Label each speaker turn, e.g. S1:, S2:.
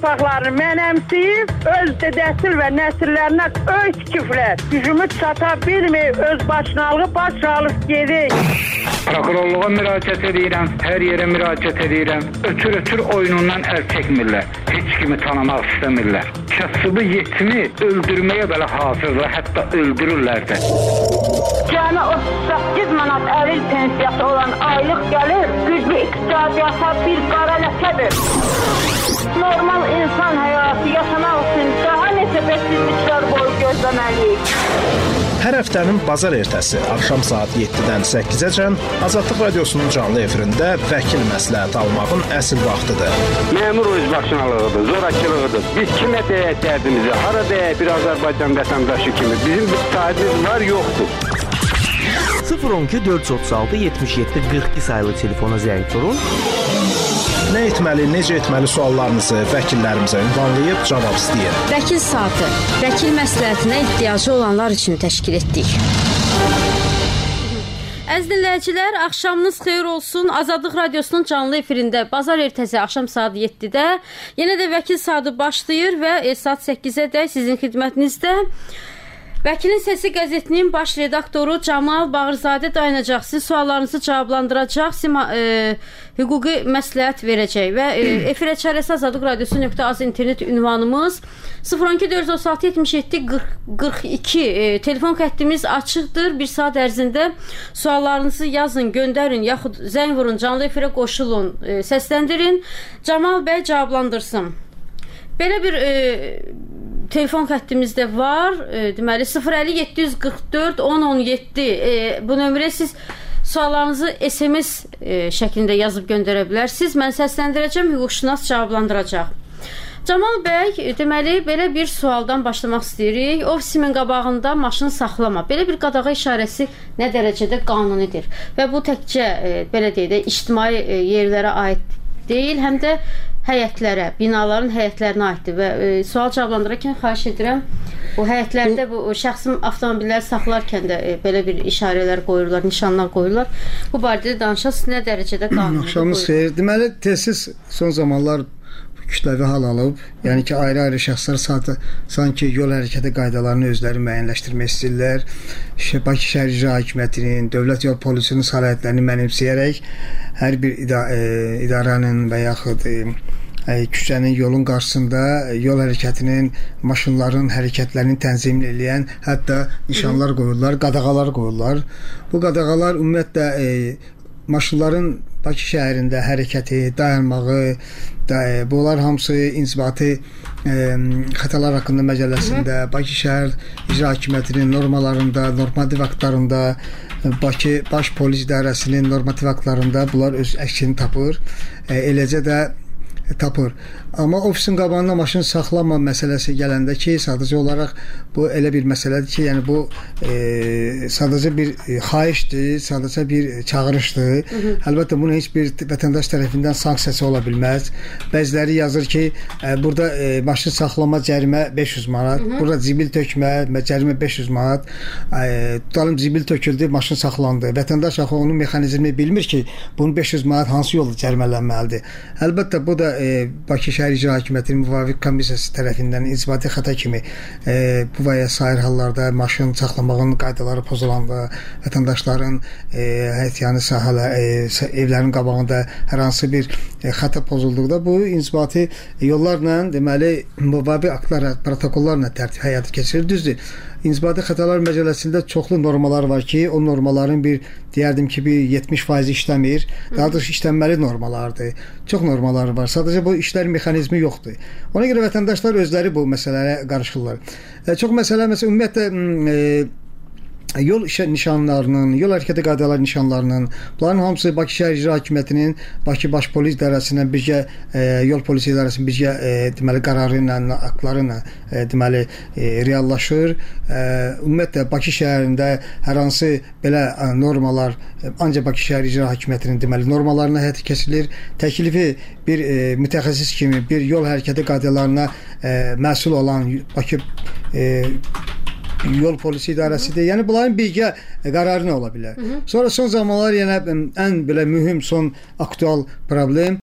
S1: torpaqlarını mənəmsiyib, öz dədəsil və nəsillərinə öz tikiblər. Gücümü çata bilməyib, öz başınalığı baş alıb gedik.
S2: Prokurorluğa müraciət edirəm, hər yerə müraciət edirəm. Ötür oyunundan əl çəkmirlər. Heç kimi tanımaq istəmirlər. Kasıbı yetimi öldürməyə belə hazırlar, hətta öldürürlər də.
S1: Cəmi 38 manat əril pensiyası olan aylıq gəlir, güclü iqtisadiyyata bir qara ləkədir. Normal insan həyatı yaşamaq üçün daha neçə bəksizliklər boyu gözləməliyik.
S3: Hər həftənin bazar ertəsi axşam saat 7-dən 8-əcən Azadlıq Radiosunun canlı efirində vəkil məsləhət almağın əsl vaxtıdır.
S4: Məmur özbaşınalığıdır, zorakılığıdır. Biz kimə deyək dərdimizi, hara deyək bir Azərbaycan vətəndaşı kimi. Bizim bir sahibimiz var, yoxdur.
S5: 012 436 77 42 sayılı telefona zəng vurun.
S3: Nə etməli, necə etməli suallarınızı vəkillərimizə ünvanlayıb cavab istəyir.
S6: Vəkil saatı, vəkil məsləhətinə ehtiyacı olanlar üçün təşkil etdik. Əziz dinləyicilər, axşamınız xeyir olsun. Azadlıq Radiosunun canlı efirində bazar ertəsi axşam saat 7-də yenə də vəkil saatı başlayır və saat 8-ə sizin xidmətinizdə Vəkilin Səsi qəzetinin baş redaktoru Camal Bağırzadə dayanacaq. Siz suallarınızı cavablandıracaq, hüquqi məsləhət verəcək və efirə çarəsi Azadlıq Radiosu.az internet ünvanımız 012 436 77 42 telefon xəttimiz açıqdır. Bir saat ərzində suallarınızı yazın, göndərin, yaxud zəng vurun, canlı efirə qoşulun, səsləndirin. Camal bəy cavablandırsın. Belə bir telefon xəttimizdə var. Deməli 050 744 1017. Bu nömrəyə siz suallarınızı SMS şəklində yazıb göndərə bilərsiniz. Mən səsləndirəcəm, hüquqşünas cavablandıracaq. Camal bəy, deməli belə bir sualdan başlamaq istəyirik. Ofisimin qabağında maşını saxlama. Belə bir qadağa işarəsi nə dərəcədə qanunidir? Və bu təkcə belə deyək də ictimai yerlərə aid deyil, həm də həyətlərə, binaların həyətlərinə aiddir və sual cavablandırarkən xahiş edirəm, bu həyətlərdə bu şəxsi avtomobilləri saxlarkən də belə bir işarələr qoyurlar, nişanlar qoyurlar. Bu barədə danışasınız, nə dərəcədə qanunidir?
S7: Axşamınız xeyir. Deməli, tez son zamanlar kütləvi hal alıb, yəni ki, ayrı-ayrı şəxslər sanki yol hərəkəti qaydalarını özləri müəyyənləşdirmək istəyirlər. Bakı Şəhər İcra Hakimiyyətinin, Dövlət Yol Polisinin səlahiyyətlərini mənimsəyərək hər bir idarənin və yaxud küçənin, yolun qarşısında yol hərəkətinin, maşınların hərəkətlərini tənzim edən hətta nişanlar qoyurlar, qadağalar qoyurlar. Bu qadağalar ümumiyyətlə maşınların Bakı şəhərində hərəkəti, dayanmağı, bunlar hamısı inzibati xətalar haqqında məcəlləsində, Bakı Şəhər İcra Hakimiyyətinin normalarında, normativ aktlarında, Bakı Baş Polis İdarəsinin normativ aktlarında bunlar öz əksini tapır. Eləcə də tapır. Amma ofisin qabağında maşın saxlama məsələsi gələndə ki, sadəcə olaraq bu elə bir məsələdir ki, yəni bu sadəcə bir xahişdir, sadəcə bir çağırışdır. Əlbəttə bunun heç bir vətəndaş tərəfindən sanksiyası ola bilməz. Bəziləri yazır ki, burada maşın saxlama cərimə 500 manat, burada zibil tökmə cərimə 500 manat. Tutalım zibil töküldü, maşın saxlandı. Vətəndaş axı onun mexanizmini bilmir ki, bunun 500 manat hansı yolda cərimələnməlidir. Əlbəttə bu da Bakı Şəhər İcra Hakimiyyətinin müvafiq komissiyası tərəfindən inzibati xəta kimi bu və ya sair hallarda maşın saxlamağın qaydaları pozulanda, vətəndaşların həyətyanı evlərin qabağında hər hansı bir xəta pozulduqda bu inzibati yollarla, deməli, müvafiq aktlar, protokollarla tərtib həyata keçirilir. Düzdür. İnzibati xətalar məcəlləsində çoxlu normalar var ki, o normaların deyərdim ki, bir 70% işləmir. Daha doğrusu işlənməli normalardır. Çox normalar var. Sadəcə bu işlər mexanizmi yoxdur. Ona görə vətəndaşlar özləri bu məsələlərə qarışırlar. Çox məsələ, ümumiyyətlə yol nişanlarının, yol hərəkəti qaydaları nişanlarının, bunların hamısı Bakı Şəhər İcra Hakimiyyətinin Bakı Baş Polis İdarəsindən birgə Yol Polisi İdarəsinin birgə deməli qərarı ilə, aktları ilə deməli reallaşır. Ümumiyyətlə Bakı şəhərində hər hansı belə normalar ancaq Bakı Şəhər İcra Hakimiyyətinin deməli normalarına həyata keçirilir. Təklifi bir mütəxəssis kimi bir yol hərəkəti qaydalarına məsul olan Bakı Yol Polisi İdarəsidir. Yəni bunların birgə qərarı nə ola bilər? Sonra son zamanlar yenə ən belə mühüm son aktual problem